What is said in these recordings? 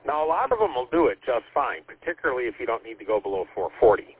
Now, a lot of them will do it just fine, particularly if you don't need to go below 440,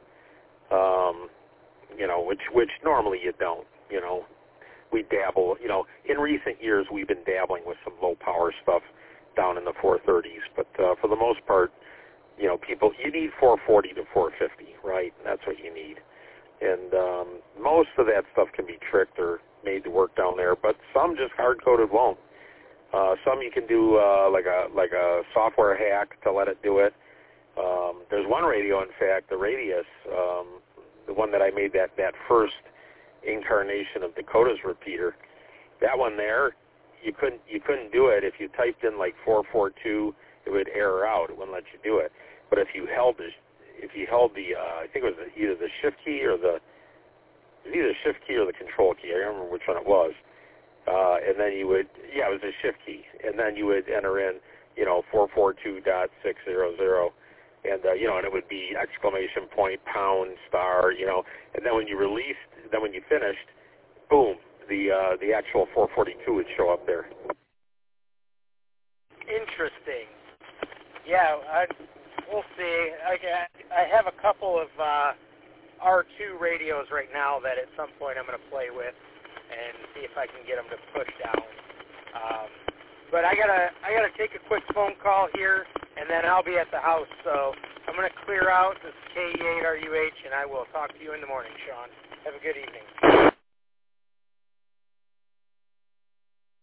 which normally you don't, We dabble, in recent years we've been dabbling with some low-power stuff down in the 430s, but for the most part, people, you need 440 to 450, right? That's what you need. And most of that stuff can be tricked or made to work down there, but some just hard-coded won't. Some you can do like a software hack to let it do it. There's one radio, in fact, the Radius, the one that I made that first incarnation of Dakota's repeater. That one there, you couldn't do it. If you typed in like 442, it would error out. It wouldn't let you do it. But if you held the I think it was either the shift key or the control key. I don't remember which one it was. And then you would, it was a shift key. And then you would enter in, 442.600, and, and it would be exclamation point, pound, star, and then when you finished, boom, the actual 442 would show up there. Interesting. Yeah, we'll see. I have a couple of R2 radios right now that at some point I'm going to play with and see if I can get them to push down. But I gotta take a quick phone call here, and then I'll be at the house. So I'm going to clear out this KE8RUH, and I will talk to you in the morning, Sean. Have a good evening.